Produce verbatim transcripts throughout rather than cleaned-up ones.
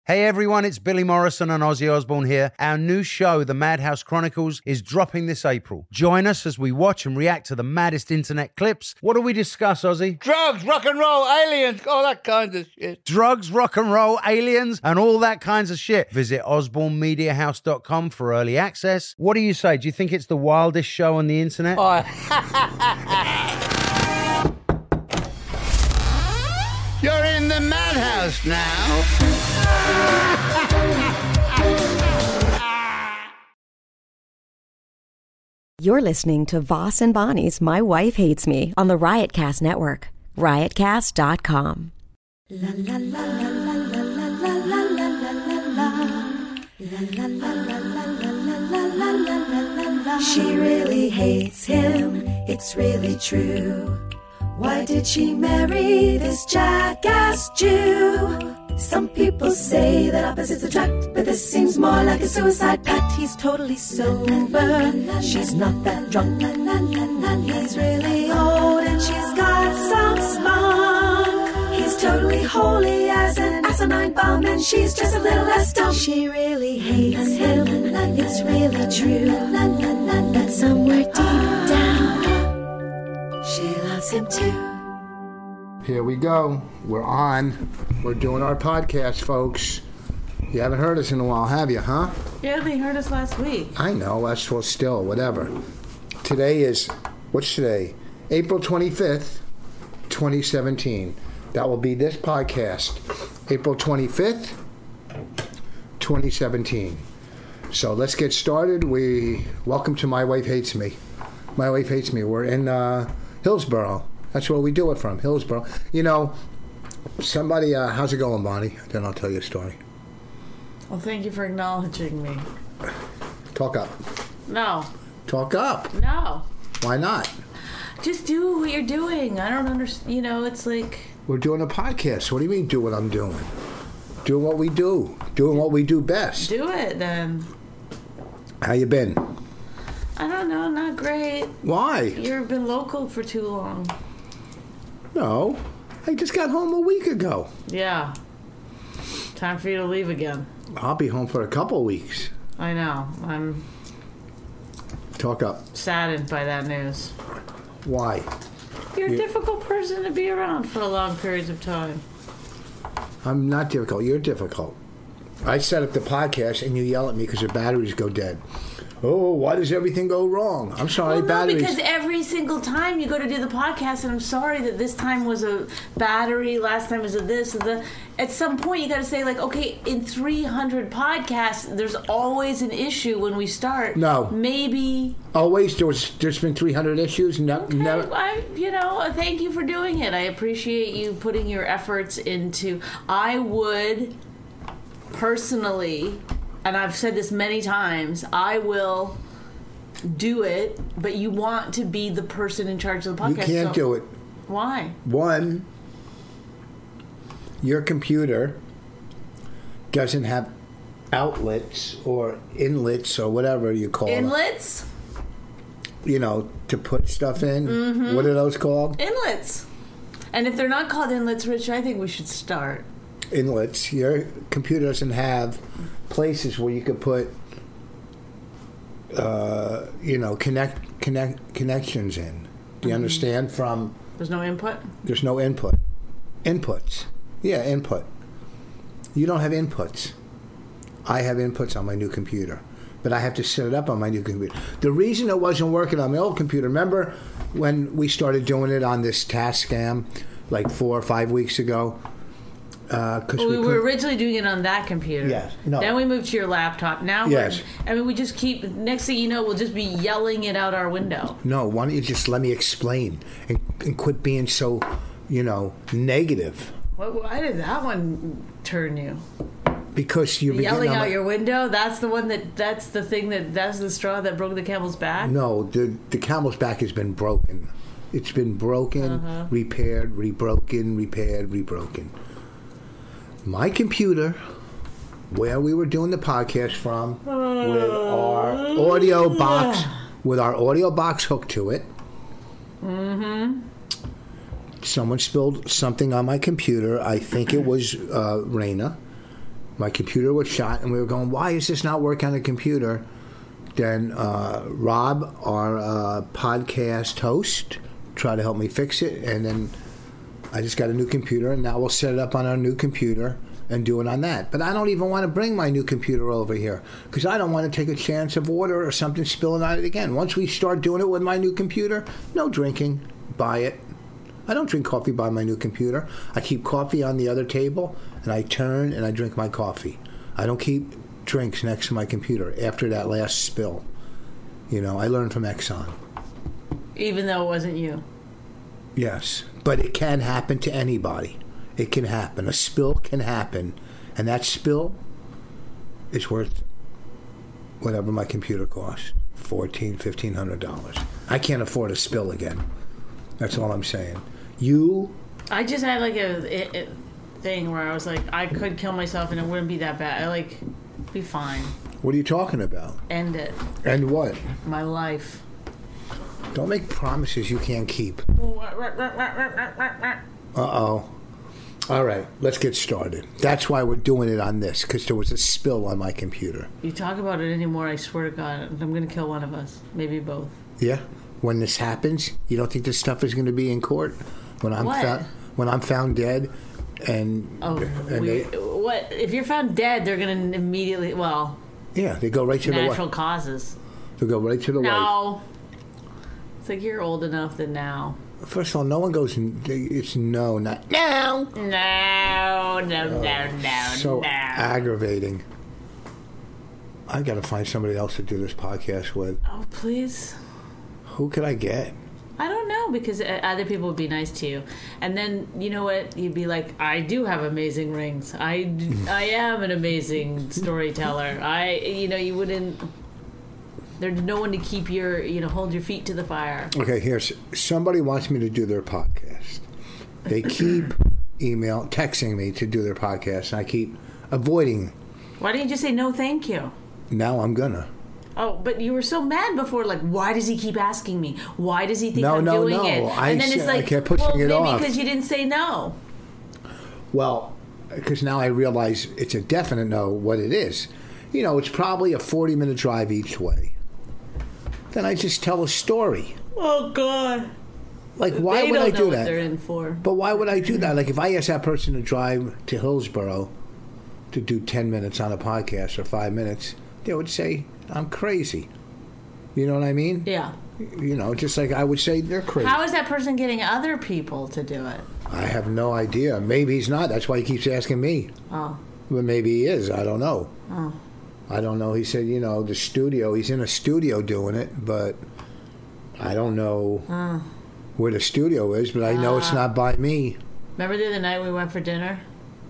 Hey everyone, it's Billy Morrison and Ozzy Osbourne here. Our new show, The Madhouse Chronicles, is dropping this April. Join us as we watch and react to the maddest internet clips. What do we discuss, Ozzy? Drugs, rock and roll, aliens, all that kind of shit. Drugs, rock and roll, aliens, and all that kinds of shit. Visit osborne media house dot com for early access. What do you say? Do you think it's the wildest show on the internet? Oh. You're in the madhouse now. You're listening to Voss and Bonnie's My Wife Hates Me on the Riotcast Network. riotcast dot com. La la la la la la la la la la la la la la. She really hates him, it's really true. Why did she marry this jackass Jew? Some people say that opposites attract, but this seems more like a suicide pact. He's totally sober, she's not that drunk. He's really old and she's got some spunk. He's totally holy as an asinine bomb, and she's just a little less dumb. She really hates him, it's really true, but somewhere deep down, she loves him too. Here we go. We're on. We're doing our podcast, folks. You haven't heard us in a while, have you, huh? Yeah, they heard us last week. I know. That's well, still, whatever. Today is, what's today? April twenty-fifth, twenty seventeen. That will be this podcast. April twenty-fifth, twenty seventeen. So let's get started. We welcome to My Wife Hates Me. My Wife Hates Me. We're in uh, Hillsborough. That's where we do it from, Hillsborough. You know, somebody, uh, how's it going, Bonnie? Then I'll tell you a story. Well, thank you for acknowledging me. Talk up. No. Talk up. No. Why not? Just do what you're doing. I don't understand. You know, it's like... We're doing a podcast. What do you mean, do what I'm doing? Doing what we do. Doing what we do best. Do it, then. How you been? I don't know, not great. Why? You've been local for too long. No. I just got home a week ago. Yeah. Time for you to leave again. I'll be home for a couple weeks. I know. I'm... Talk up. Saddened by that news. Why? You're a you... difficult person to be around for long periods of time. I'm not difficult. You're difficult. I set up the podcast and you yell at me because the batteries go dead. Oh, why does everything go wrong? I'm sorry, well, no, batteries... because every single time you go to do the podcast, and I'm sorry that this time was a battery, last time was a this, and the... At some point, you got to say, like, okay, in three hundred podcasts, there's always an issue when we start. No. Maybe... Always? There was, there's been three hundred issues? No, okay, never... I, you know, thank you for doing it. I appreciate you putting your efforts into... I would, personally... And I've said this many times, I will do it, but you want to be the person in charge of the podcast. You can't so do it. Why? One, your computer doesn't have outlets or inlets or whatever you call it. Inlets? You know, to put stuff in. Mm-hmm. What are those called? Inlets. And if they're not called inlets, Rich, I think we should start. Inlets. Your computer doesn't have places where you could put, uh, you know, connect, connect connections in. Do you mm-hmm. understand? From there's no input. There's no input. Inputs. Yeah, input. You don't have inputs. I have inputs on my new computer, but I have to set it up on my new computer. The reason it wasn't working on my old computer, remember when we started doing it on this Tascam like four or five weeks ago? Uh, well, we, we were originally doing it on that computer. Yes. No. Then we moved to your laptop. Now, yes. I mean, we just keep. Next thing you know, we'll just be yelling it out our window. No. Why don't you just let me explain and, and quit being so, you know, negative? What, why did that one turn you? Because you're yelling out my, your window. That's the one that. That's the thing that. That's the straw that broke the camel's back. No, the the camel's back has been broken. It's been broken, uh-huh. repaired, rebroken, repaired, rebroken. My computer, where we were doing the podcast from, with our audio box, with our audio box hooked to it. Mm-hmm. Someone spilled something on my computer. I think it was uh, Raina, My computer was shot, and we were going, why is this not working on the computer? Then uh, Rob, our uh, podcast host, tried to help me fix it, and then I just got a new computer, and now we'll set it up on our new computer and do it on that. But I don't even want to bring my new computer over here because I don't want to take a chance of water or something spilling on it again. Once we start doing it with my new computer, no drinking, buy it. I don't drink coffee by my new computer. I keep coffee on the other table, and I turn and I drink my coffee. I don't keep drinks next to my computer after that last spill. You know, I learned from Exxon. Even though it wasn't you. Yes, but it can happen to anybody. It can happen. A spill can happen, and that spill is worth whatever my computer costs, fourteen, fifteen hundred dollars. I can't afford a spill again. That's all I'm saying. You, I just had like a, a, a thing where I was like, I could kill myself and it wouldn't be that bad. I like be fine. what are you talking about? End it. And what? My life. Don't make promises you can't keep. Uh-oh. All right, let's get started. That's why we're doing it on this, because there was a spill on my computer. You talk about it anymore, I swear to God, I'm going to kill one of us. Maybe both. Yeah? When this happens, you don't think this stuff is going to be in court? When I'm What? found, when I'm found dead, and Oh, and we, they, what? If you're found dead, they're going to immediately, well, yeah, they go right to the natural wife. causes. They go right to the wife. No. It's like you're old enough that now. First of all, no one goes. It's no, not no. No, no, no, no, So no. aggravating. I got to find somebody else to do this podcast with. Oh, please. Who could I get? I don't know, because uh, other people would be nice to you. And then, you know what? You'd be like, I do have amazing rings. I, d- I am an amazing storyteller. I, you know, you wouldn't... There's no one to keep your, you know, hold your feet to the fire. Okay, here's somebody wants me to do their podcast. They keep email, texting me to do their podcast, and I keep avoiding. Why didn't you just say no thank you? Now I'm gonna. Oh, but you were so mad before, like, why does he keep asking me? Why does he think No, I'm no, doing no. it? I And then it's said- I like, kept pushing well, it maybe off. because you didn't say no. Well, because now I realize it's a definite no what it is. You know, it's probably a forty minute drive each way. Then I just tell a story. Oh, God. Like, why they would don't I know do what that? they're in for. But why would I do that? Like, if I ask that person to drive to Hillsborough to do ten minutes on a podcast or five minutes, they would say, I'm crazy. You know what I mean? Yeah. You know, just like I would say they're crazy. How is that person getting other people to do it? I have no idea. Maybe he's not. That's why he keeps asking me. Oh. But maybe he is. I don't know. Oh. I don't know. He said, you know, the studio, he's in a studio doing it, but I don't know Oh. where the studio is, but I know it's not by me. Remember the other night we went for dinner?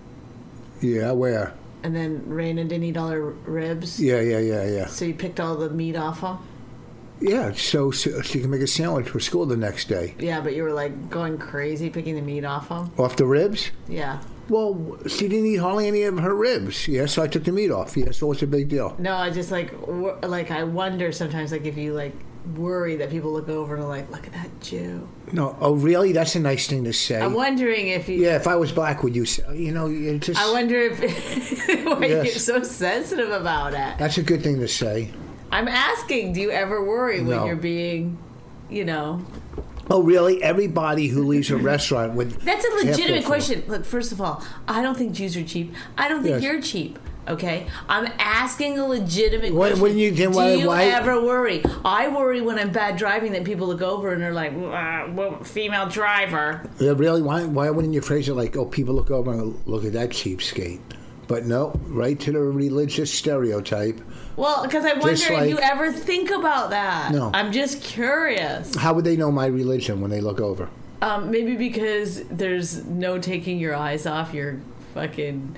Yeah, where? And then Raina didn't eat all her ribs? Yeah, yeah, yeah, yeah. So you picked all the meat off them? Yeah, so, so she can make a sandwich for school the next day. Yeah, but you were like going crazy picking the meat off them? Off the ribs? Yeah. Well, she didn't eat hardly any of her ribs. Yeah, so I took the meat off. Yeah, so what's the big deal? No, I just like, wor- like I wonder sometimes, like if you like worry that people look over and are like, look at that Jew. No, oh, really? That's a nice thing to say. I'm wondering if you... Yeah, if I was black, would you say, you know, you just... I wonder if... why Yes. you're so sensitive about it. That's a good thing to say. I'm asking, do you ever worry when No. you're being, you know... Oh, really? Everybody who leaves a restaurant with... That's a half their legitimate food. question. Look, first of all, I don't think Jews are cheap. I don't think Yes. you're cheap. Okay, I'm asking a legitimate What- question. what do you- then why- do you why- ever worry? I worry when I'm bad driving that people look over and they're like, uh, well, female driver. Yeah, really? Why, why wouldn't you phrase it like, oh, people look over and go, look at that cheapskate? But no, right to the religious stereotype. Well, because I wonder Just if like- you ever think about that. No. I'm just curious. How would they know my religion when they look over? Um, maybe because there's no taking your eyes off your fucking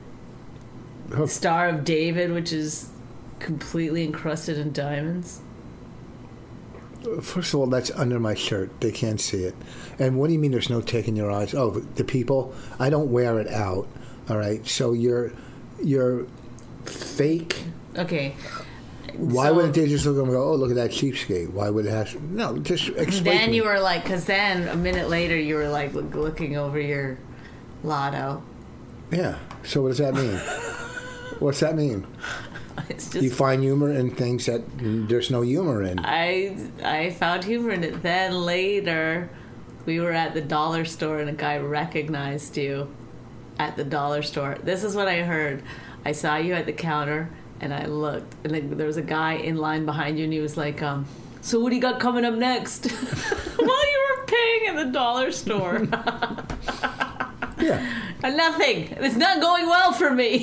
Star of David, which is completely encrusted in diamonds. First of all, that's under my shirt. They can't see it. And what do you mean there's no taking your eyes? Oh, the people? I don't wear it out. All right. So you're you're fake. Okay. Why So- wouldn't they just look over and go, oh, look at that cheapskate? Why would it have... No, just explain Then to me. you were like, because then a minute later you were like look, looking over your lotto. Yeah. So what does that mean? What's that mean? It's just You find humor in things that there's no humor in. I I found humor in it. Then later, we were at the dollar store and a guy recognized you at the dollar store. This is what I heard. I saw you at the counter and I looked, and then there was a guy in line behind you, and he was like, um, "So what do you got coming up next?" While you were paying at the dollar store. Yeah. Nothing. It's not going well for me.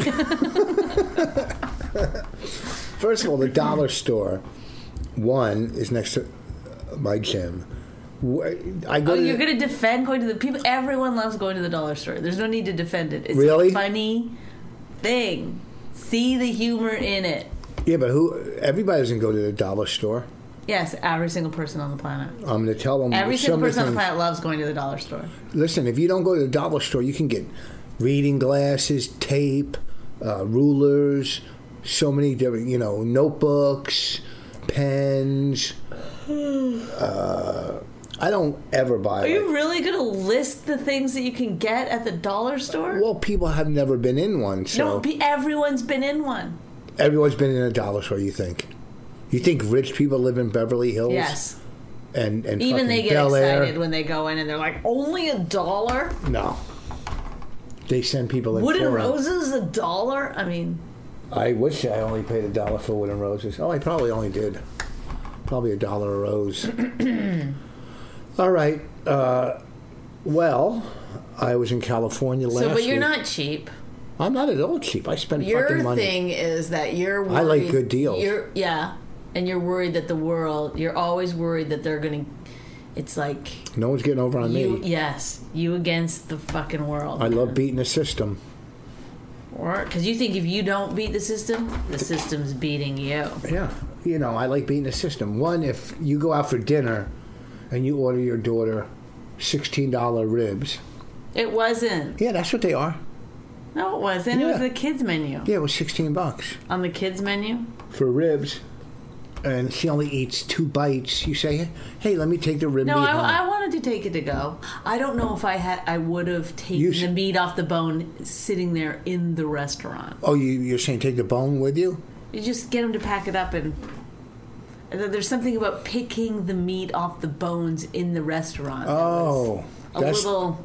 First of all, the dollar store, one, is next to my gym. I go Oh, to you're the- going to defend going to the people? Everyone loves going to the dollar store. There's no need to defend it. It's Really? a funny thing. See the humor in it. Yeah, but who? Everybody doesn't go to the dollar store. Yes, every single person on the planet. I'm going to tell them. Every single some of person on the things- planet loves going to the dollar store. Listen, if you don't go to the dollar store, you can get reading glasses, tape, uh, rulers, so many different, you know, notebooks, pens. Uh, I don't ever buy. Are you like- really going to list the things that you can get at the dollar store? Well, people have never been in one, so No, pe- everyone's been in one. everyone's been in a dollar store. You think? You think rich people live in Beverly Hills? Yes. And and Even they fucking get Bel Air? excited when they go in and they're like, only a dollar? No. They send people in. Wooden for 'em. Roses a dollar? I mean, I wish I only paid a dollar for wooden roses. Oh, I probably only did. Probably a dollar a rose. All right. Uh, well, I was in California last so, but you're week. not cheap. I'm not at all cheap. I spend Your fucking money. thing is that you're worried. I like good deals. You're, yeah. And you're worried that the world, you're always worried that they're going to, it's like, No one's getting over on you, me. yes, you against the fucking world. I love beating the system. Because you think if you don't beat the system, the system's beating you. Yeah. You know, I like beating the system. One, if you go out for dinner and you order your daughter sixteen dollar ribs. It wasn't. Yeah, that's what they are. No, it wasn't. It Yeah. was the kids' menu. Yeah, it was sixteen bucks On the kids' menu? for ribs. And she only eats two bites. You say, hey, let me take the rib No, meat I, home. I wanted to take it to go. I don't know if I had. I would have taken You the should- meat off the bone sitting there in the restaurant. Oh, you, you're saying take the bone with you? You just get them to pack it up, and, and then there's something about picking the meat off the bones in the restaurant. that was Oh, a that's little.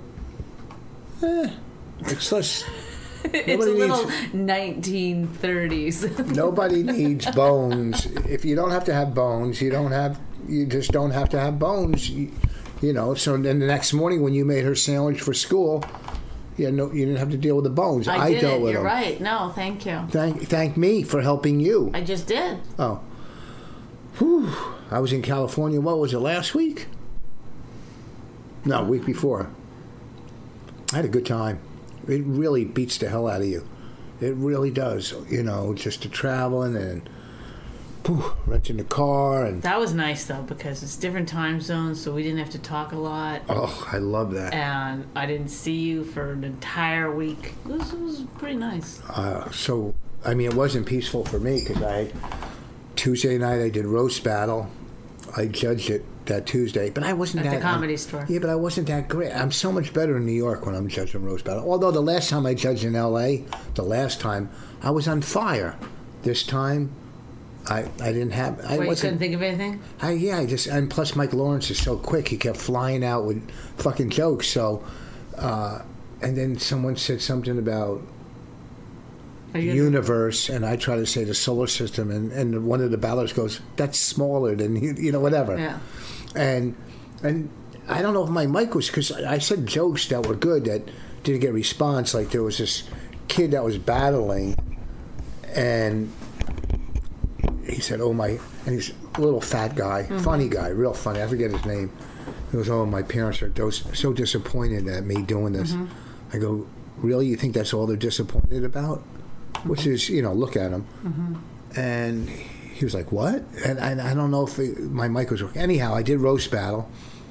it's less. It's Nobody a little needs- nineteen thirties. Nobody needs bones. If you don't have to have bones, you don't have. You just don't have to have bones. You, you know. So then the next morning when you made her sandwich for school, yeah, no, you didn't have to deal with the bones. I, I did dealt it. with You're them. right. No, thank you. Thank, thank me for helping you. I just did. Oh. Whew. I was in California, what was it, last week? No, week before. I had a good time. It really beats the hell out of you. It really does. You know, just to traveling and whew, renting a car and That was nice though, because it's different time zones, so we didn't have to talk a lot. oh, I love that. And I didn't see you for an entire week. It was, it was pretty nice. Uh, so, I mean, it wasn't peaceful for me because I Tuesday night I did roast battle. I judged it that Tuesday, but I wasn't At that the Comedy Store. Yeah, but I wasn't that great. I'm so much better in New York when I'm judging roast battle. Although the last time I judged in L A, the last time I was on fire. This time, I I didn't have. I Wait, you couldn't wasn't. think of anything? I, yeah, I just and plus Mike Lawrence is so quick. He kept flying out with fucking jokes. So, uh, and then someone said something about Are you universe, and I try to say the solar system, and, and one of the battlers goes, "That's smaller than you, you know, whatever." Yeah. And and I don't know if my mic was because I said jokes that were good that didn't get response. Like there was this kid that was battling, and he said, "Oh my," and he's a little fat guy, Mm-hmm. funny guy, real funny. I forget his name. He goes, "Oh, my parents are those, so disappointed at me doing this." Mm-hmm. I go, "Really? You think that's all they're disappointed about?" Which is, you know, look at him. Mm-hmm. And he was like, "What?" And I, I don't know if it, my mic was working. Anyhow, I did roast battle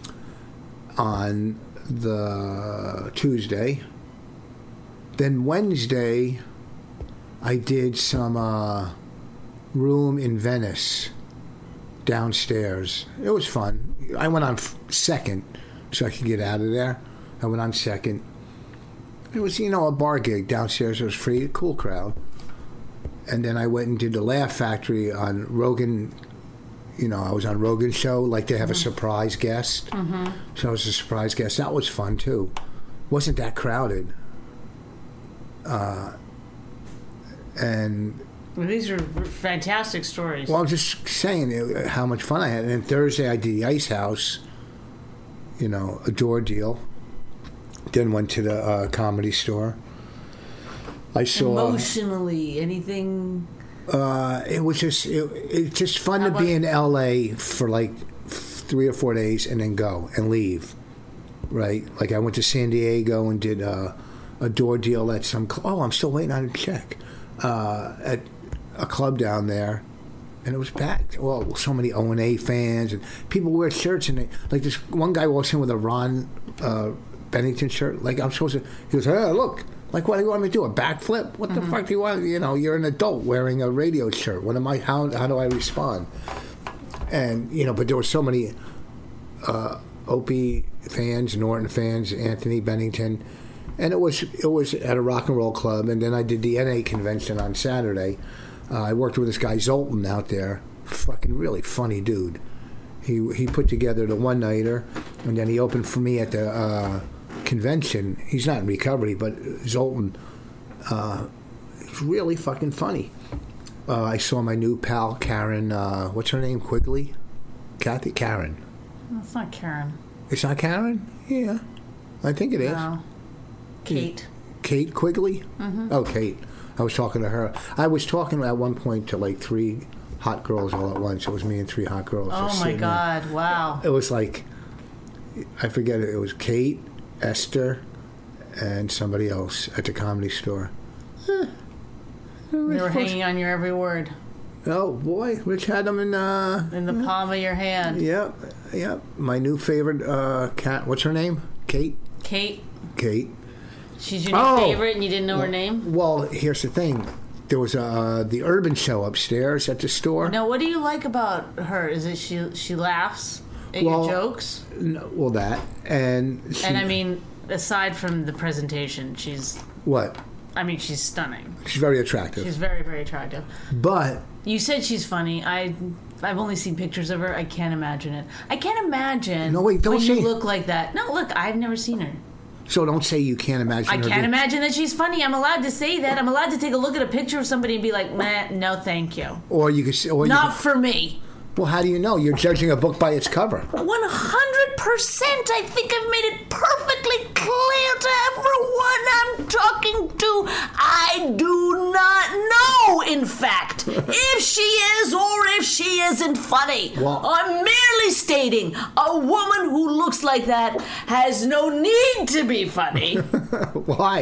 on the Tuesday. Then Wednesday, I did some uh, room in Venice downstairs. It was fun. I went on f- second so I could get out of there. I went on second. It was, you know, a bar gig downstairs. It was free, cool crowd. and then I went and did the Laugh Factory on Rogan. You know, I was on Rogan's show. Like they have mm-hmm. a surprise guest, mm-hmm. so I was a surprise guest. That was fun too. Wasn't that crowded? Uh, and well, these are fantastic stories. Well, I'm just saying how much fun I had. And then Thursday I did the Ice House. You know, a door deal. Then went to the uh, Comedy Store. I saw emotionally anything. Uh, it was just it, it's just fun How to be in L A for like three or four days and then go and leave, right? Like I went to San Diego and did uh, a door deal at some. Cl- oh, I'm still waiting on a check uh, at a club down there, and it was packed. Well, so many O and A fans and people wear shirts and they like this one guy walks in with a Ron uh, Bennington shirt. Like I'm supposed to. He goes, "Hey, look." Like, what do you want me to do? A backflip? What the mm-hmm. fuck do you want? You know, you're an adult wearing a radio shirt. What am I? How how do I respond? And you know, but there were so many uh, Opie fans, Norton fans, Anthony Bennington, and it was it was at a rock and roll club. And then I did the N A convention on Saturday. Uh, I worked with this guy Zoltan out there, fucking really funny dude. He he put together the one nighter, and then he opened for me at the. Uh, convention. He's not in recovery, but Zoltan uh, is really fucking funny. Uh, I saw my new pal Karen. Uh, what's her name? Quigley, Kathy Karen. It's not Karen. It's not Karen. Yeah, I think it is. No. Kate. Kate Quigley. Mm-hmm. Oh, Kate. I was talking to her. I was talking at one point to like three hot girls all at once. It was me and three hot girls. Oh my God! There. Wow. It was like I forget it. It was Kate, Esther, and somebody else at the Comedy Store. Eh, they were hanging on your every word. Oh boy, Rich had them in uh, in the palm of your hand. Yep, yep. My new favorite uh, cat. What's her name? Kate. Kate. Kate. She's your new oh, favorite, and you didn't know well, her name. Well, here's the thing. There was uh, the Urban Show upstairs at the store. Now, what do you like about her? Is it she she laughs at well, your jokes? No, well, that and she, and I mean, aside from the presentation, she's what? I mean, she's stunning. She's very attractive. She's very, very attractive. But you said she's funny. I I've only seen pictures of her. I can't imagine it. I can't imagine. No, wait, don't when say you look like that. No, look, I've never seen her. So don't say you can't imagine I her. can't being... imagine that she's funny. I'm allowed to say that. I'm allowed to take a look at a picture of somebody and be like, "Meh, no, thank you." Or you could say, or not you could... for me. Well, how do you know? You're judging a book by its cover. One hundred percent. I think I've made it perfectly clear to everyone I'm talking to. I do not know, in fact, if she is or if she isn't funny. Well, I'm merely stating a woman who looks like that has no need to be funny. Why?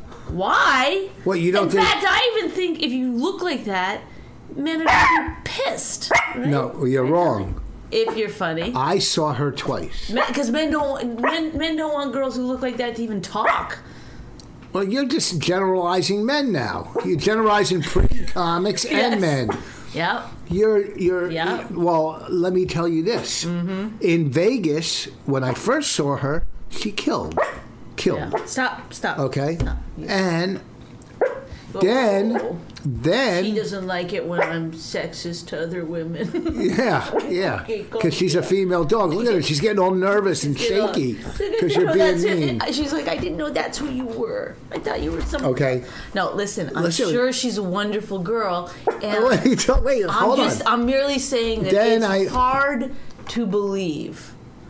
Why? Well, you don't In think... fact, I even think if you look like that, men are going to be pissed. Right? No, you're wrong. If you're funny. I saw her twice. Because men, men don't men, men don't want girls who look like that to even talk. Well, you're just generalizing men now. You're generalizing pretty comics Yes. and men. Yep. You're you're Yep. well, let me tell you this. Mm-hmm. In Vegas, when I first saw her, she killed. Killed. Yeah. Stop, stop. Okay? Stop. And Whoa, then whoa, whoa. then She doesn't like it when I'm sexist to other women. Yeah, yeah. Okay, go. Because she's a female dog. Look at her. She's getting all nervous and You know, shaky because you you're know, being that's mean. it. She's like, I didn't know that's who you were. I thought you were someone. Okay. No, listen. I'm Listen. sure she's a wonderful girl. And Wait, wait, I'm hold just, on. I'm merely saying that Then it's I- hard to believe.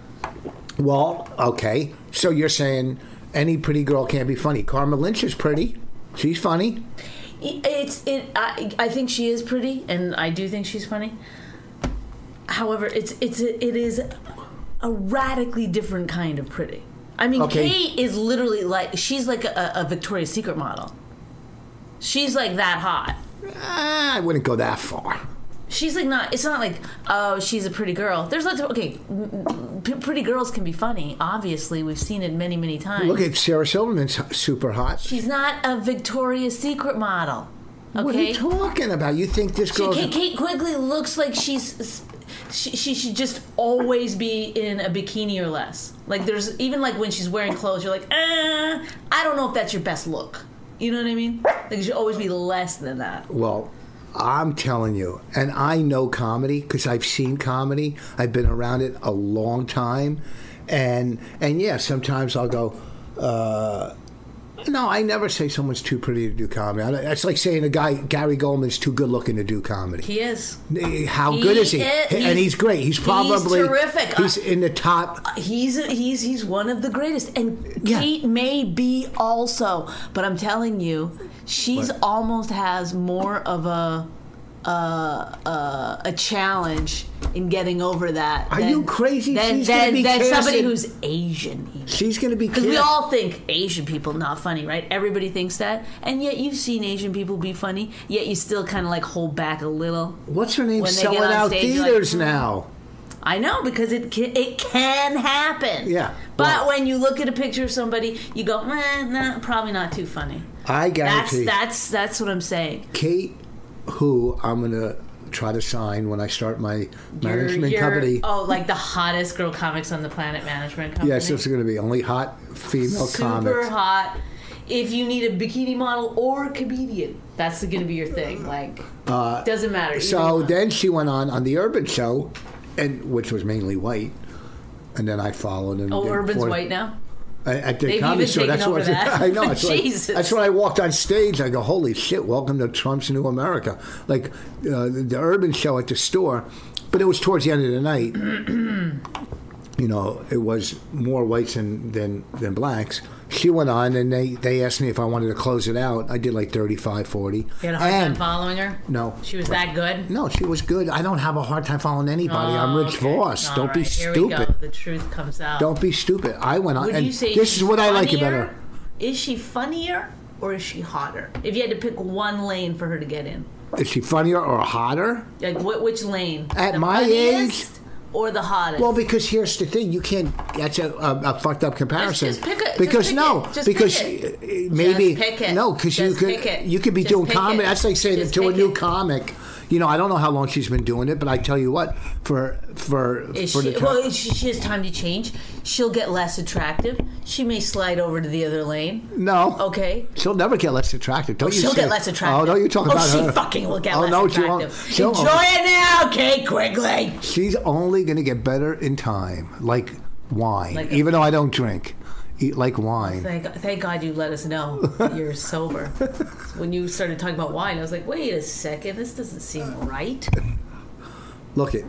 Well, okay. So you're saying any pretty girl can't be funny. Karma Lynch is pretty. She's funny. It's it. I, I think she is pretty, and I do think she's funny. However, it's it's a, it is a radically different kind of pretty. I mean, Okay. Kate is literally like she's like a, a Victoria's Secret model. She's like that hot. Ah, I wouldn't go that far. She's like not. It's not like oh, she's a pretty girl. There's lots of okay. P- pretty girls can be funny. Obviously, we've seen it many, many times. Look at Sarah Silverman's super hot. She's not a Victoria's Secret model. Okay. What are you talking about? You think this She, girl's... Kate, Kate Quigley looks like she's she, she should just always be in a bikini or less. Like there's even like when she's wearing clothes, you're like, eh, I don't know if that's your best look. You know what I mean? Like it should always be less than that. Well, I'm telling you, and I know comedy because I've seen comedy. I've been around it a long time, and and yeah, sometimes I'll go. Uh, no, I never say someone's too pretty to do comedy. That's like saying a guy Gary Goldman's too good looking to do comedy. He is. How He good is he? is- and he's great. He's probably he's terrific. He's in the top. He's he's he's one of the greatest, and Yeah. Kate may be also. But I'm telling you, she's What? almost has more of a uh, uh, a challenge in getting over that. Are than, you crazy? Than, She's gonna than, be than somebody casted- who's Asian. Even. She's going to be. Because we cast- all think Asian people not funny, right? Everybody thinks that, and yet you've seen Asian people be funny. Yet you still kind of like hold back a little. What's her name? when they Selling get on out stage, you're like, theaters "Hmm." now. I know, because it can, it can happen. Yeah, But well- when you look at a picture of somebody, you go, eh, nah, probably not too funny. I That's guarantee. that's that's what I'm saying. Kate, who I'm going to try to sign when I start my management You're- you're- company. Oh, like the hottest girl comics on the planet management company. Yes, it's going to be only hot female Super comics. hot. If you need a bikini model or a comedian, that's going to be your thing. Like, doesn't matter. either So one. then she went on on the Urban Show, and which was mainly white, and then I followed. And oh, and Urban's for- white now. At the They've comedy even store, taken that's over what that. I know. That's why, Jesus. that's why I walked on stage. I go, "Holy shit! Welcome to Trump's New America!" Like uh, the, the Urban Show at the store, but it was towards the end of the night. You know, it was more whites than, than than blacks. She went on, and they, they asked me if I wanted to close it out. I did like thirty-five, forty. You had a hard and, time following her? No. She was that good? No, she was good. I don't have a hard time following anybody. I'm Rich Oh, okay. Voss. All Don't be right, here stupid. we go. The truth comes out. Don't be stupid. I went on, Would and you say this she's is what I like about funnier? her. Is she funnier or is she hotter? If you had to pick one lane for her to get in, Is she funnier or hotter? like wh- which lane? At the my funniest age- or the hottest? Well, because here's the thing: you can't. That's a, a, a fucked up comparison. Just- just pick it. Because Just pick no, it. Just because pick it. uh, maybe Just pick it. no, because you Just could pick it. you could be Just doing pick comedy. it. That's like saying Just to a pick new it. comic. You know, I don't know how long she's been doing it, but I tell you what, for for Is for she, the well, if she, she has time to change. She'll get less attractive. She may slide over to the other lane. no, Okay. she'll never get less attractive. Don't you? She'll say, get less attractive. Oh, don't you talk oh, about she her? fucking will get oh, less no, she won't. attractive. She'll- Enjoy it now, Kate Quigley. She's only going to get better in time, like wine. Like a- even though I don't drink, eat like wine. Thank, thank God you let us know that you're sober. When you started talking about wine, I was like, wait a second, this doesn't seem right. Look it.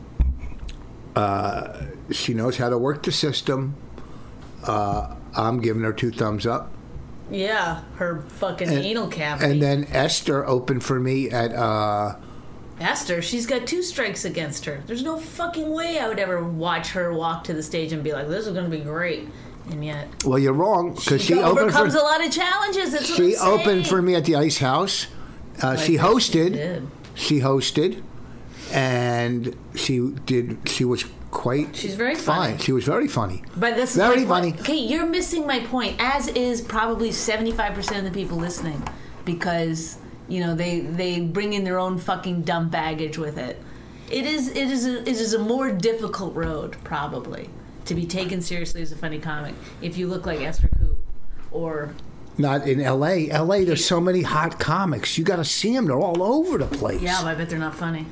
Uh, she knows how to work the system. Uh, I'm giving her two thumbs up. Yeah, her fucking And- anal cavity. And then Esther opened for me at. Uh, Esther, she's got two strikes against her. There's no fucking way I would ever watch her walk to the stage and be like, this is going to be great. And yet, well, you're wrong because she, she opened overcomes for. a lot of challenges. That's what She I'm saying. opened for me at the Ice House. Uh, she Like hosted. she did. She hosted, and she did. She was quite. She's very fine. funny. She was very funny. But that's Very my funny. point. Okay, you're missing my point, as is probably seventy-five percent of the people listening, because you know they they bring in their own fucking dumb baggage with it. It is it is a, it is a more difficult road probably to be taken seriously as a funny comic if you look like Esther Koop or. Not in L A. L A, there's so many hot comics. You got to see them. They're all over the place. Yeah, but I bet they're not funny.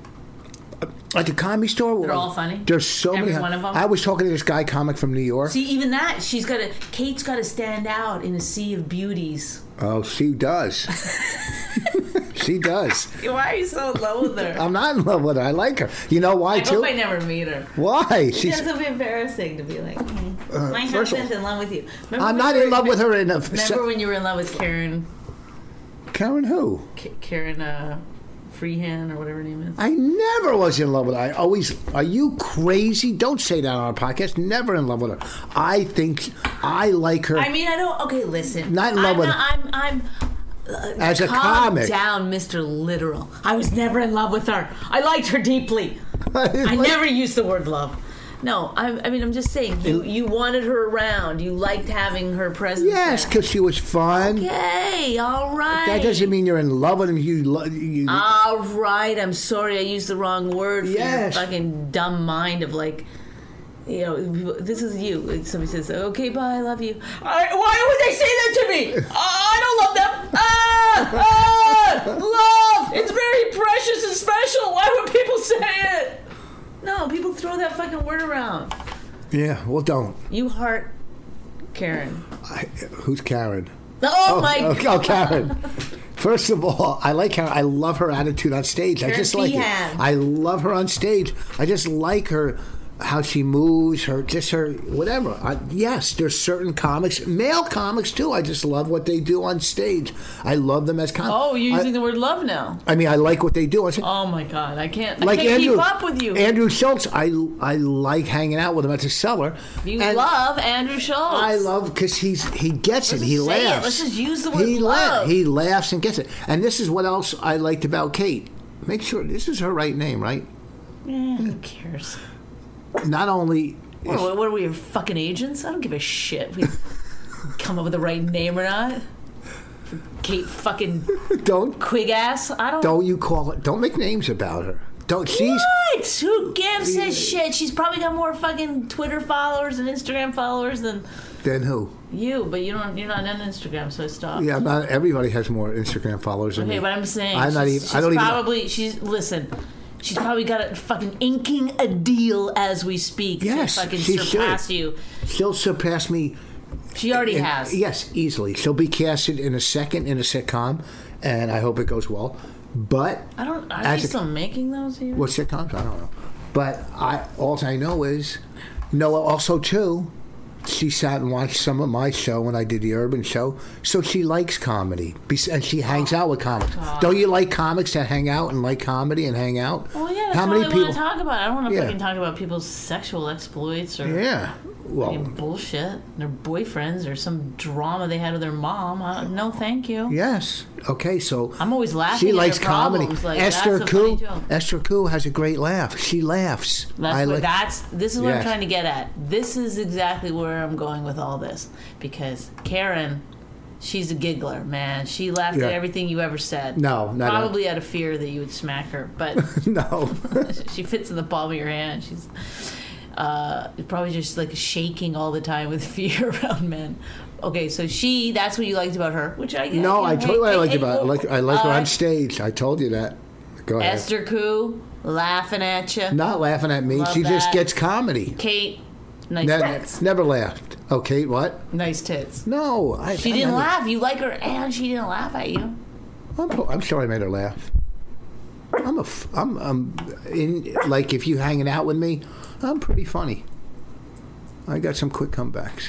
At the Comedy Store, They're all funny? There's so Every many. one of them? I was talking to this guy comic from New York. See, even that, she's got to. Kate's got to stand out in a sea of beauties. Oh, she does. She does. Why are you so in love with her? I'm not in love with her. I like her. You know why I too? hope I never meet her. Why? She's. It's be embarrassing to be like, mm, my first of husband's all, in love with you. Remember I'm when not you in were- love with her in a. Remember when you were in love with Karen, Karen who? K- Karen uh, Freehand or whatever her name is? I never was in love with her. I always. Are you crazy? Don't say that on our podcast. Never in love with her. I think I like her I mean, I don't. Okay, listen. Not in love I'm with- not, I'm. I'm. Uh, as a calm comic. down, Mister Literal. I was never in love with her. I liked her deeply. I never used the word love. No, I, I mean, I'm just saying, you, you wanted her around. You liked having her presence. Yes, there. because she was fun. Okay, all right. That doesn't mean you're in love with him. You, lo- you All right, I'm sorry I used the wrong word for Yes. your fucking dumb mind of like, you know, this is you. And somebody says, okay, bye, I love you. I, why would they say that to me? Uh, I don't love them. Ah, ah, love. It's very Yeah, well, don't. You heart Karen. I, who's Karen? Oh, my oh, God. Oh, Karen. First of all, I like her. I love her attitude on stage. Karen I just like Feehan. it. I love her on stage. I just like her, how she moves, her just her whatever. I, yes, there's certain comics, male comics too. I just love what they do on stage. I love them as comics. Oh, you're using I, the word love now. I mean, I like what they do. I say, Oh, my God. I can't, I like can't Andrew, keep up with you. Andrew Schultz, I I like hanging out with him at the cellar. You And love Andrew Schultz. I love because he's he gets Let's it. He just say it. laughs. Let's just use the word he love. He laughs and gets it. And this is what else I liked about Kate. Make sure this is her right name, right? Eh, who cares? Not only. What, what, what are we, fucking agents? I don't give a shit. We come up with the right name or not. Kate fucking Don't Quigass. I don't. don't you call it? Don't make names about her. Don't she's What? Who gives a shit? She's probably got more fucking Twitter followers and Instagram followers than then who? you. But you don't. You're not on Instagram, so stop. Yeah, not everybody has more Instagram followers than Okay, me. but I'm saying I'm not she's, even. she's I don't even. probably she's listen. She's probably got a fucking inking a deal as we speak Yes, to fucking she surpass should. you. She'll surpass me. She already in- has. Yes, easily. She'll be casted in a second in a sitcom, and I hope it goes well. But I don't. Are as they a- still making those here? what sitcoms? I don't know. But I all I know is Noah also too. She sat and watched some of my show when I did the Urban Show, so she likes comedy, Bes- and she hangs out with comics. Don't you like comics that hang out and like comedy and hang out? Well, yeah, that's How all many I people? want to talk about. I don't want to Yeah. fucking talk about people's sexual exploits or Yeah. Well, fucking bullshit, their boyfriends or some drama they had with their mom. I, no, thank you. yes. Okay, so I'm always laughing she at likes their comedy. problems. Like, Esther that's a funny Koo. joke. Esther Koo has a great laugh. She laughs. That's I what, like- that's this is what I'm Yes. trying to get at. This is exactly where I'm going with all this because Karen, she's a giggler, man. She laughed Yeah. at everything you ever said. No, not probably out of fear that you would smack her, but no. she fits in the palm of your hand. She's uh, probably just like shaking all the time with fear around men. Okay, so she, that's what you liked about her, which I No, I told you what I liked about. I like I like her uh, on stage. I told you that. Go ahead. Esther Koo laughing at you. Not laughing at me. Love she just that. gets comedy. Kate, nice Ne- tits. never laughed. Oh, Kate, what? Nice tits. No, I. She I didn't never- laugh. You like her, and she didn't laugh at you. I'm, I'm sure I made her laugh. I'm a. f- I'm. I'm in. Like if you hanging out with me, I'm pretty funny. I got some quick comebacks.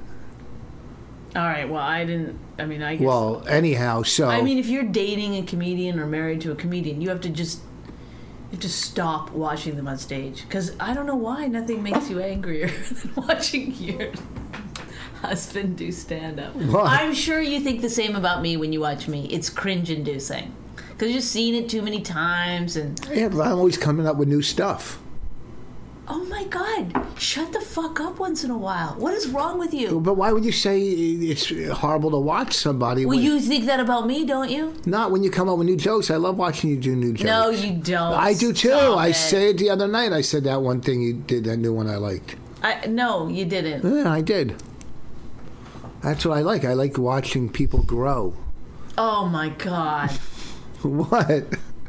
All right. Well, I didn't. I mean, I guess. Well, anyhow, so I mean, if you're dating a comedian or married to a comedian, you have to just you have to stop watching them on stage because I don't know why nothing makes you angrier than watching your husband do stand up. What? I'm sure you think the same about me when you watch me. It's cringe-inducing because you've seen it too many times and. yeah, but I'm always coming up with new stuff. Oh my God! Shut the fuck up once in a while. What is wrong with you? But why would you say it's horrible to watch somebody? Well, when, you think that about me, don't you? not when you come up with new jokes. I love watching you do new jokes. No, you don't. I do too. Stop I it. said the other night. I said that one thing you did, that new one I liked. I, no, you didn't. Yeah, I did. That's what I like. I like watching people grow. Oh my God! What?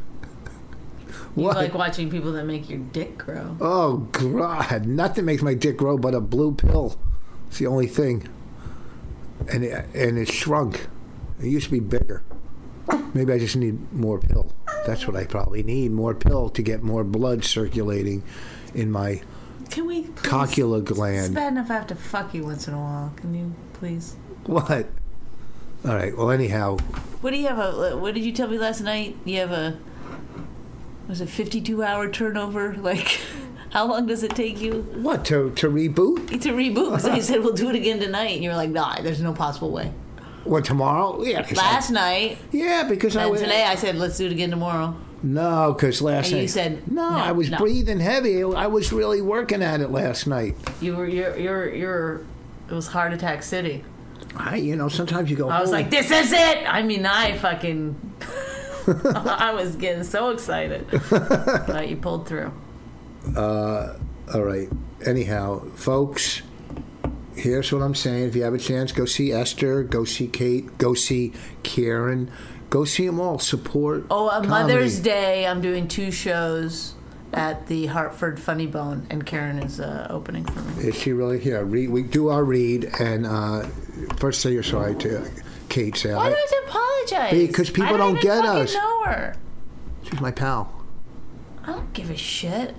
You What? like watching people that make your dick grow. Oh God! Nothing makes my dick grow but a blue pill. It's the only thing. And it, and it shrunk. It used to be bigger. Maybe I just need more pill. That's what I probably need. More pill to get more blood circulating in my Can we please? cocula It's gland. bad enough I have to fuck you once in a while. Can you please? What? All right. Well, anyhow, What do you have a? What did you tell me last night? You have a. Was it fifty-two hour turnover? Like, how long does it take you what to to reboot? to reboot? Because I said we'll do it again tonight, and you were like, "Nah, there's no possible way." What tomorrow? Yeah. 'cause I- Last night yeah, because I and was today, I said, "Let's do it again tomorrow." no, because last And night you said, no, no, I was no. breathing heavy. I was really working at it last night. You were, you're, you're, you're. It was Heart Attack City. I, you know, sometimes you go. I was "Oh, like, "This is it!" I mean, I fucking. I was getting so excited, but you pulled through. all right. Anyhow, folks, here's what I'm saying. If you have a chance, go see Esther, go see Kate, go see Karen, go see them all. Support. Oh, on comedy. Mother's Day, I'm doing two shows at the Hartford Funny Bone, and Karen is uh, opening for me. Is she really here? Read, we do our read, and uh, first say you're sorry to Kate. Say Why I, do I have to apologize? Because people I don't, don't even get fucking us. know her. She's my pal. I don't give a shit.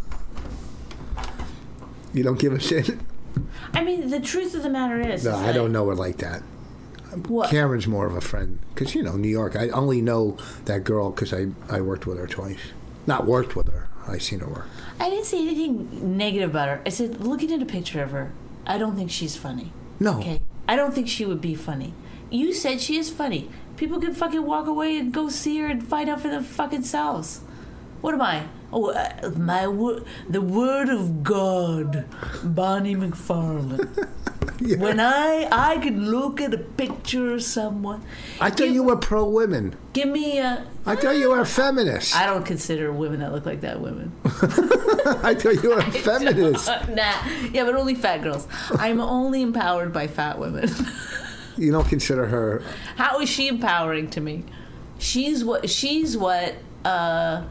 You don't give a shit? I mean, the truth of the matter is... No, is I like, don't know her like that. What? Karen's more of a friend. Because, you know, New York, I only know that girl because I, I worked with her twice. Not worked with her. I seen her work. I didn't say anything negative about her. I said, looking at a picture of her, I don't think she's funny. No. Okay? I don't think she would be funny. You said she is funny. People can fucking walk away and go see her and find out for their fucking selves. What am I? Oh, uh, my word, the word of God, Bonnie McFarlane. Yeah. When I I could look at a picture of someone, I thought give, you were pro women. Give me a. I thought you were a feminist. I don't consider women that look like that women. I thought you were a feminist. Nah, yeah, but only fat girls. I'm only empowered by fat women. You don't consider her. How is she empowering to me? She's what. She's what. Uh,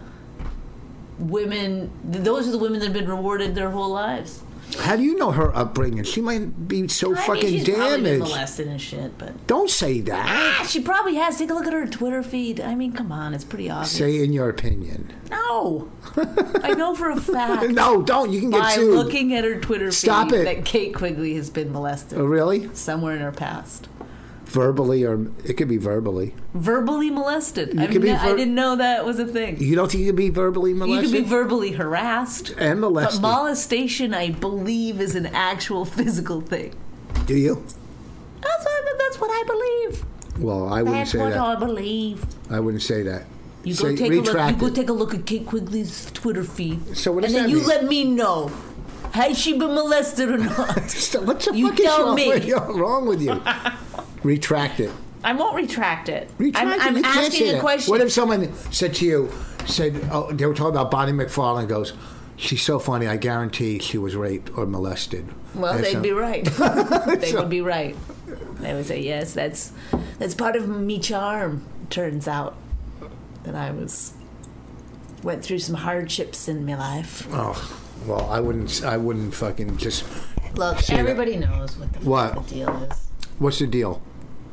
women. Those are the women that have been rewarded their whole lives. How do you know her upbringing? She might be so I fucking mean, she's damaged. Probably been molested and shit, but don't say that. Ah, she probably has. Take a look at her Twitter feed. I mean, come on, it's pretty obvious. Say in your opinion. No, I know for a fact. No, don't. You can get by sued. By looking at her Twitter Stop feed it. that Kate Quigley has been molested. Oh, really? Somewhere in her past. Verbally, or it could be verbally. Verbally molested. You could be ne- ver- I didn't know that was a thing. You don't think you could be verbally molested? You could be verbally harassed. And molested. But molestation, I believe, is an actual physical thing. Do you? That's what, that's what I believe. Well, I wouldn't that's say that. that. That's what I believe. I wouldn't say that. You say, go take a look. You go it. take a look at Kate Quigley's Twitter feed. So what does and then that you mean? let me know. Has she been molested or not? What the you fuck tell is wrong me. with you? wrong with you? Retract it. I won't retract it. Retract I'm, it. I'm You can't asking say a that. question. What if someone said to you, said, oh, they were talking about Bonnie McFarlane, goes, she's so funny, I guarantee she was raped or molested. Well, And they'd so- be right. They would be right. They would say, yes, that's that's part of me charm. Turns out that I was went through some hardships in my life. Oh, well, I wouldn't, I wouldn't fucking just... Look, say that. everybody knows what the, What? the deal is. What's the deal?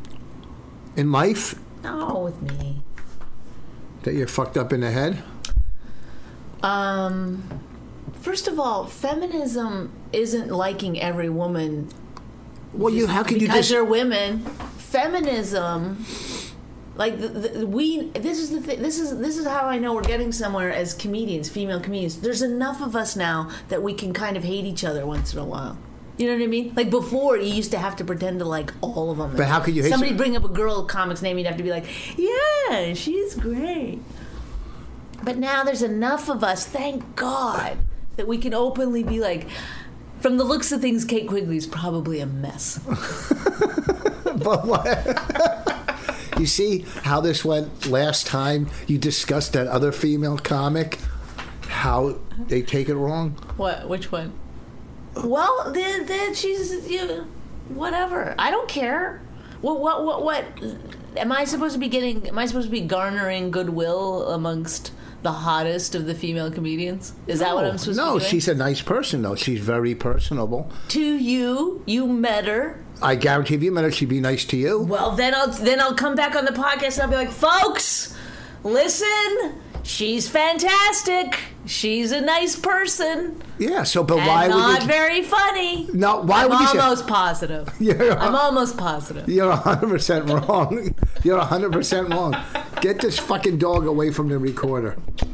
In life? No, with me. That you're fucked up in the head? Um, first of all, feminism isn't liking every woman. Well, you, how could you because just... they're women. Feminism, like the, the, we. This is the thing. This is this is how I know we're getting somewhere as comedians, female comedians. There's enough of us now that we can kind of hate each other once in a while. You know what I mean? Like before, you used to have to pretend to like all of them. But how could you hate somebody some- bring up a girl comic's name? You'd have to be like, yeah, she's great. But now there's enough of us, thank God, that we can openly be like, from the looks of things, Kate Quigley's probably a mess. But what? You see how this went last time you discussed that other female comic? How they take it wrong? What? Which one? Well, then, then she's you know, whatever. I don't care. What? What? What? What? Am I supposed to be getting? Am I supposed to be garnering goodwill amongst the hottest of the female comedians? Is that what I'm supposed no, to be doing? she's a nice person, though. She's very personable. To you, you met her. I guarantee if you met her, she'd be nice to you. Well, then I'll then I'll come back on the podcast and I'll be like, folks, listen, she's fantastic. She's a nice person. Yeah, so, but And why not would you... very funny. No, why I'm would you say... almost positive. You're, I'm almost positive. You're one hundred percent wrong. You're one hundred percent wrong. Get this fucking dog away from the recorder.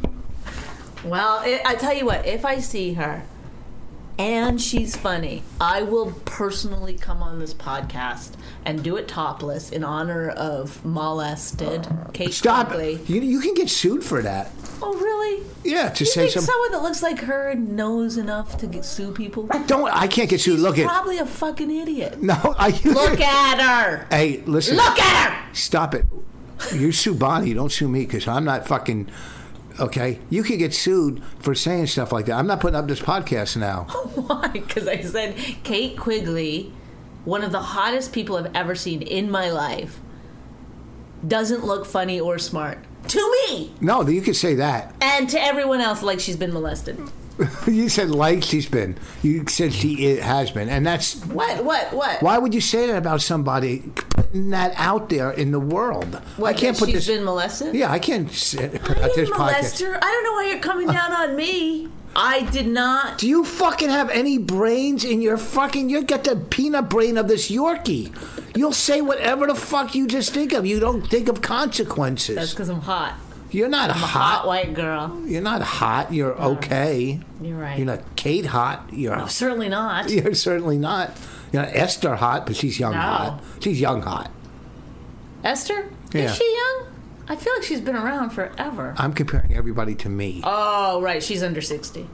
Well, it, I tell you what, if I see her and she's funny, I will personally come on this podcast and do it topless in honor of molested Kate Stop. Quigley. You, you can get sued for that. Oh, really? Yeah, to You say think some... someone that looks like her knows enough to get, sue people? Don't... I can't get sued. She's Look at... probably a fucking idiot. No, I... Look at her. Hey, listen. Look at her. Stop it. You sue Bonnie. Don't sue me because I'm not fucking... Okay? You can get sued for saying stuff like that. I'm not putting up this podcast now. Why? Because I said Kate Quigley, one of the hottest people I've ever seen in my life, doesn't look funny or smart. To me. No, you could say that. And to everyone else, like she's been molested. You said like she's been. You said she has been. And that's... What? What? What? Why would you say that about somebody putting that out there in the world? What, I can't that put she's this... been molested? Yeah, I can't say, put I out didn't this molest podcast. her. I don't know why you're coming down on me. I did not. Do you fucking have any brains in your fucking... You get the peanut brain of this Yorkie. You'll say whatever the fuck you just think of. You don't think of consequences. That's because I'm hot. You're not I'm a hot. hot white girl. You're not hot. You're okay. You're right. You're not Kate hot. You're No, certainly not. You're certainly not. You're not Esther hot, but she's young No. hot. She's young hot. Esther? Yeah. Is she young? I feel like she's been around forever. I'm comparing everybody to me. Oh, right. She's under sixty.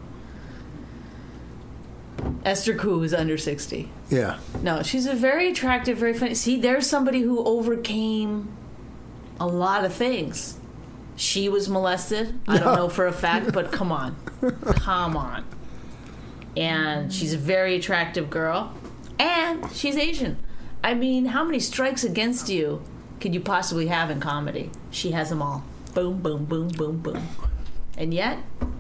Esther Koo is under sixty. Yeah. No, she's a very attractive, very funny. See, there's somebody who overcame a lot of things. She was molested. I don't know for a fact, but come on. Come on. And she's a very attractive girl. And she's Asian. I mean, how many strikes against you could you possibly have in comedy? She has them all. Boom, boom, boom, boom, boom. And yet,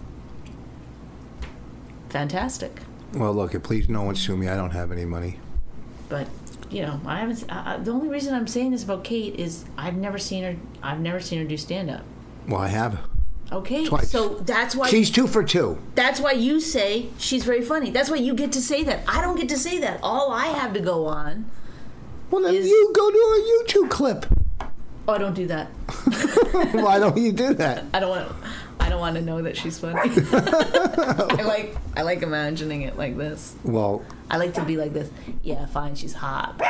fantastic. Well, look, please no one sue me. I don't have any money. But, you know, I haven't. Uh, the only reason I'm saying this about Kate is I've never seen her. I've never seen her do stand up. Well, I have. Okay, Twice. so that's why She's two for two. That's why you say she's very funny. That's why you get to say that. I don't get to say that. All I have to go on. Well, then is, you go to a YouTube clip. Oh, I don't do that. Why don't you do that? I don't want. I don't want to know that she's funny. I like. I like imagining it like this. Well, I like to be like this. Yeah, fine. She's hot.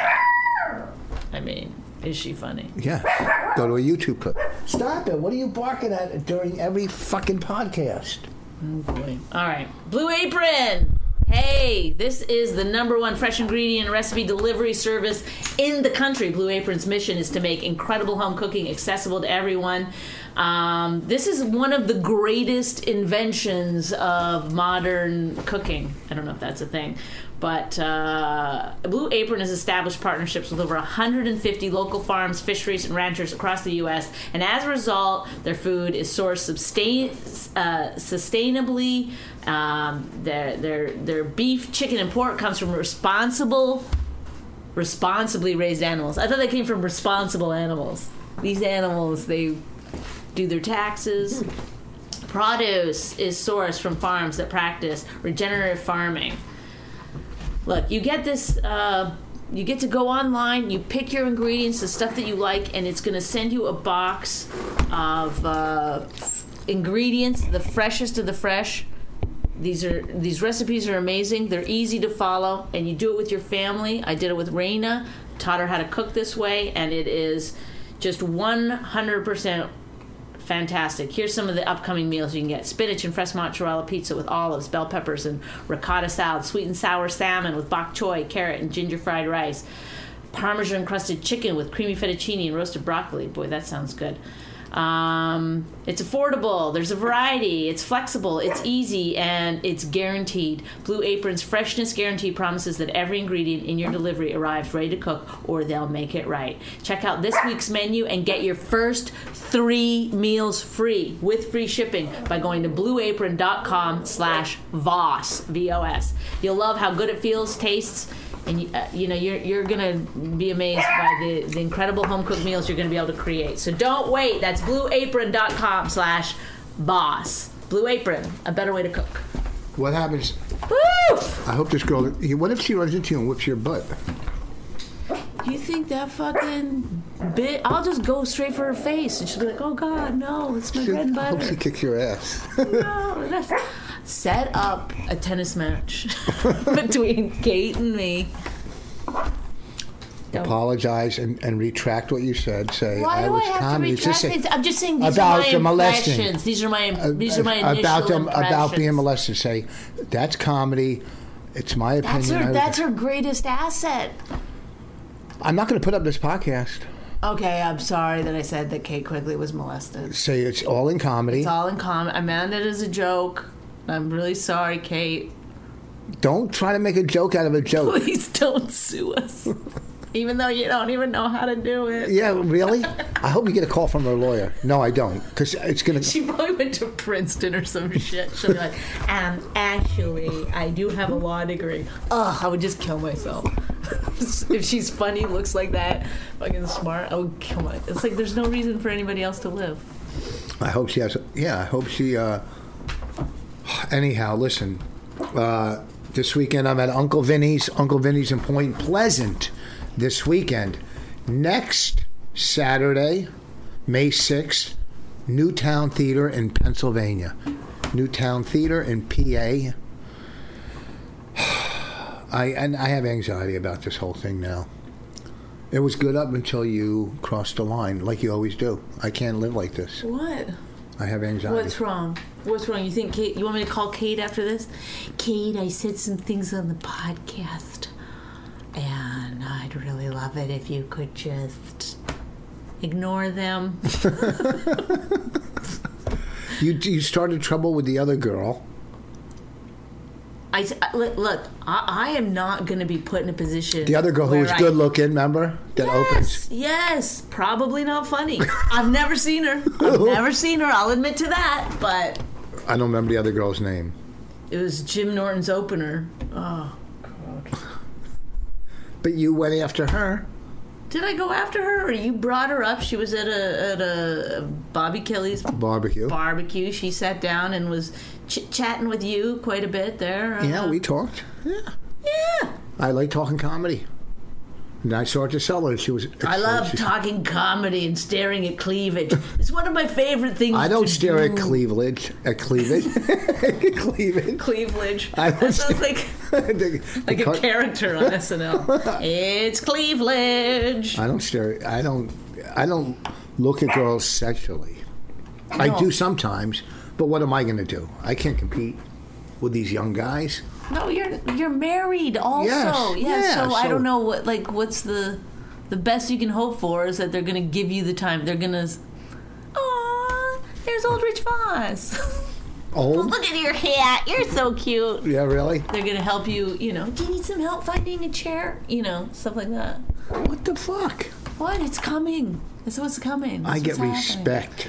I mean, is she funny? yeah. Go to a YouTube clip. Stop it. What are you barking at during every fucking podcast? Oh boy. All right. Blue Apron. Hey, this is the number one fresh ingredient recipe delivery service in the country. Blue Apron's mission is to make incredible home cooking accessible to everyone. Um, this is one of the greatest inventions of modern cooking. I don't know if that's a thing. But uh, Blue Apron has established partnerships with over one hundred fifty local farms, fisheries, and ranchers across the U S And as a result, their food is sourced sustain, uh, sustainably. Um, their their their beef, chicken, and pork comes from responsible, responsibly raised animals. I thought they came from responsible animals. These animals, they do their taxes. Produce is sourced from farms that practice regenerative farming. Look, you get this, uh, you get to go online, you pick your ingredients, the stuff that you like, and it's going to send you a box of uh, ingredients, the freshest of the fresh. These are these recipes are amazing. They're easy to follow, and you do it with your family. I did it with Raina, taught her how to cook this way, and it is just one hundred percent fantastic. Here's some of the upcoming meals you can get. Spinach and fresh mozzarella pizza with olives, bell peppers, and ricotta salad. Sweet and sour salmon with bok choy, carrot, and ginger fried rice. Parmesan crusted chicken with creamy fettuccine and roasted broccoli. Boy, that sounds good. Um, it's affordable. There's a variety. It's flexible. It's easy, and it's guaranteed. Blue Apron's freshness guarantee promises that every ingredient in your delivery arrives ready to cook, or they'll make it right. Check out this week's menu and get your first three meals free with free shipping by going to blueapron.com slash VOS, V O S. You'll love how good it feels, tastes, and uh, you know you're you're gonna be amazed by the, the incredible home cooked meals you're gonna be able to create. So don't wait. That's blueapron.com slash boss. Blue Apron, a better way to cook. What happens? Woo! I hope this girl. What if she runs into you and whips your butt? You think that fucking bit? I'll just go straight for her face, and she'll be like, "Oh God, no, it's my She, bread and I hope she butter." kicks your ass. No, that's set up a tennis match between Kate and me. Don't. Apologize and, and retract what you said. Say Why I do was I have comedy. to Just retract say- things? I'm just saying these about are my the molesting. impressions. These are my these are my initial about them impressions. about being molested. Say that's comedy. It's my opinion. That's her. I- That's her greatest asset. I'm not going to put up this podcast. Okay, I'm sorry that I said that Kate Quigley was molested. Say it's all in comedy. It's all in common. I meant it as a joke. I'm really sorry, Kate. Don't try to make a joke out of a joke. Please don't sue us. even though you don't even know how to do it. Yeah, really? I hope you get a call from her lawyer. No, I don't, because it's gonna. She probably went to Princeton or some shit. She'll be like, um, actually, I do have a law degree. Ugh, I would just kill myself. If she's funny, looks like that, fucking smart, I would kill myself. It's like there's no reason for anybody else to live. I hope she has. Yeah, I hope she. Uh, anyhow, listen. Uh, this weekend I'm at Uncle Vinny's. Uncle Vinny's in Point Pleasant. This weekend. Next Saturday, May sixth, Newtown Theater in Pennsylvania. Newtown Theater in P A. I and I have anxiety about this whole thing now. It was good up until you crossed the line, like you always do. I can't live like this. What? I have anxiety. What's wrong? What's wrong? You think Kate? You want me to call Kate after this? Kate, I said some things on the podcast, and I'd really love it if you could just ignore them. you you started trouble with the other girl. I, look, look I, I am not going to be put in a position. The other girl who was I, good looking, remember? That yes, opens. Yes, probably not funny. I've never seen her. I've never seen her. I'll admit to that. But I don't remember the other girl's name. It was Jim Norton's opener. Oh, God. But you went after her. Did I go after her, or you brought her up? She was at a at a Bobby Kelly's barbecue. Barbecue. She sat down and was ch- chatting with you quite a bit there. Uh, yeah, we talked. Yeah. Yeah. I like talking comedy. And I saw her to sell her. She was. I love talking comedy and staring at cleavage. It's one of my favorite things. I don't to stare do. at cleavage. At cleavage. Cleavage. Cleavage. I That sounds like the, like the a character on S N L. It's cleavage. I don't stare. I don't. I don't look at girls sexually. No. I do sometimes, but what am I going to do? I can't compete with these young guys. No, you're you're married also. Yes, yeah, yeah, so, so I don't know what like what's the the best you can hope for is that they're going to give you the time. They're going to Aw, there's old Rich Voss. Old? Look at your hat. You're so cute. Yeah, really? They're going to help you, you know, do you need some help finding a chair? You know, stuff like that. What the fuck? What? It's coming. That's what's coming. That's I get happening. respect.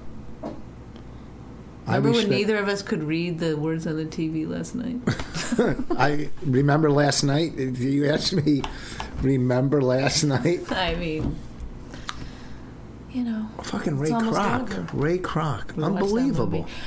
Remember I when respect. neither of us could read the words on the T V last night? I remember last night. If you asked me, remember last night? I mean, you know. Fucking Ray it's almost Kroc. over. Ray Kroc. We watched that Unbelievable. movie.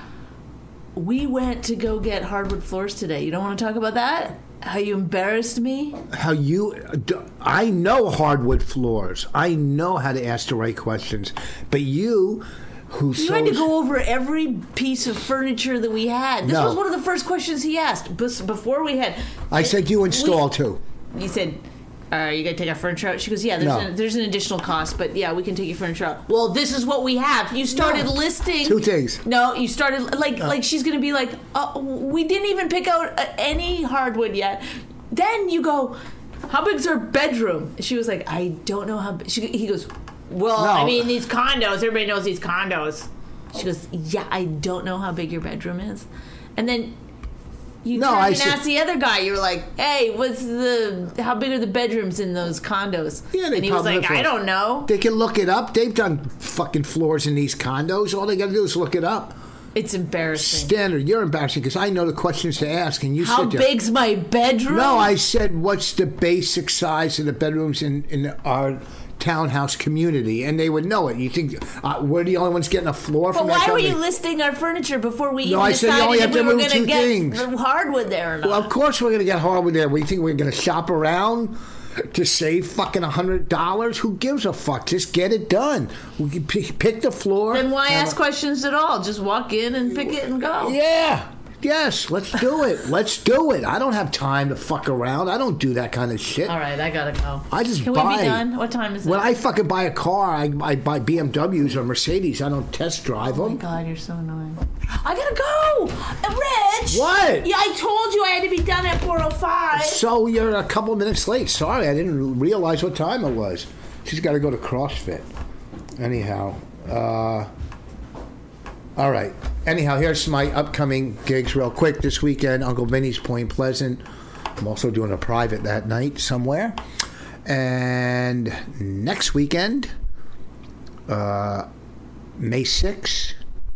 We went to go get hardwood floors today. You don't want to talk about that? How you embarrassed me? How you... I know hardwood floors. I know how to ask the right questions. But you... Who you so had to go over every piece of furniture that we had. This No. was one of the first questions he asked bes- before we had. I said you install we, too. You said, "Are you gonna take our furniture out?" She goes, "Yeah, there's, No. an, there's an additional cost, but yeah, we can take your furniture out." Well, this is what we have. You started No. listing Two things. No, you started like like she's gonna be like, uh, "We didn't even pick out uh, any hardwood yet." Then you go, "How big's our bedroom?" She was like, "I don't know how." Big. She, he goes, "Well, No. I mean, these condos. Everybody knows these condos." She goes, "Yeah, I don't know how big your bedroom is." And then you No, turned I and said- asked the other guy. You were like, "Hey, what's the? How big are the bedrooms in those condos?" Yeah, they and he was probably like, look "I for it. don't know. They can look it up. They've done fucking floors in these condos. All they got to do is look it up. It's embarrassing." Standard. You're embarrassing because I know the questions to ask, and you How sit there. big's my bedroom? No, I said, what's the basic size of the bedrooms in, in our townhouse community? And they would know it. You think uh, we're the only ones getting a floor But from that why were company? you listing our furniture before we No, even I said you decided only if have we to were move going to two get things. the hardwood there or not? Well, of course we're going to get hardwood there. We think we're going to shop around to save fucking a hundred dollars? Who gives a fuck? Just get it done. We can pick, pick the floor. Then why and- ask questions at all? Just walk in and pick it and go. Yeah. Yes, let's do it. Let's do it. I don't have time to fuck around. I don't do that kind of shit. All right, I gotta go. I just Can buy. we be done? What time is it? When I fucking buy a car, I, I buy B M Ws or Mercedes. I don't test drive Oh my them. God, you're so annoying. I gotta go, uh, Rich. What? Yeah, I told you I had to be done at four oh five. So you're a couple minutes late. Sorry, I didn't realize what time it was. She's got to go to CrossFit. Anyhow, uh, all right. Anyhow, here's my upcoming gigs real quick. This weekend, Uncle Vinny's Point Pleasant. I'm also doing a private that night somewhere. And next weekend, uh, May sixth,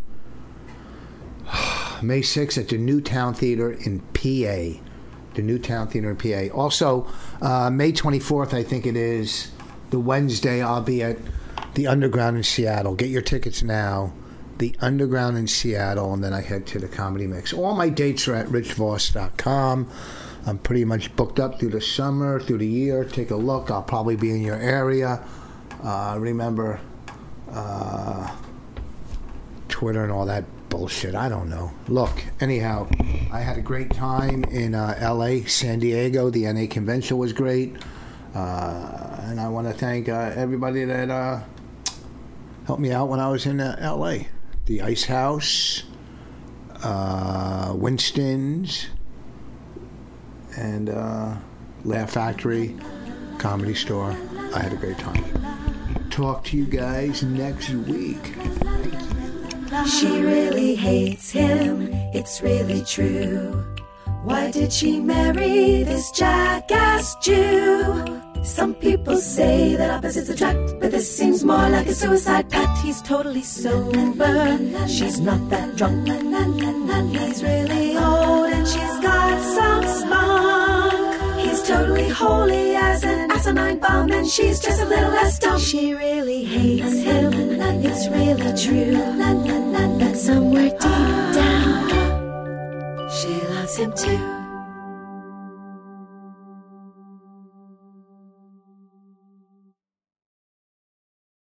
May sixth at the Newtown Theater in P A. The Newtown Theater in P A. Also, uh, May twenty-fourth, I think it is, the Wednesday, I'll be at the Underground in Seattle. Get your tickets now. The Underground in Seattle, and then I head to the Comedy Mix. All my dates are at rich voss dot com. I'm pretty much booked up through the summer, through the year. Take a look. I'll probably be in your area. Uh, remember, uh, Twitter and all that bullshit. I don't know. Look, anyhow, I had a great time in uh, L A, San Diego. The N A convention was great. Uh, and I want to thank uh, everybody that uh, helped me out when I was in uh, L A. The Ice House, uh, Winston's, and uh, Laugh Factory, Comedy Store. I had a great time. Talk to you guys next week. Thank you. She really hates him, it's really true. Why did she marry this jackass Jew? Some people say that opposites attract, but this seems more like a suicide pact. He's totally sober, she's not that drunk. He's really old and she's got some spunk. He's totally holy as an asinine bomb, and she's just a little less dumb. She really hates him, it's really true. But somewhere deep down, she loves him too.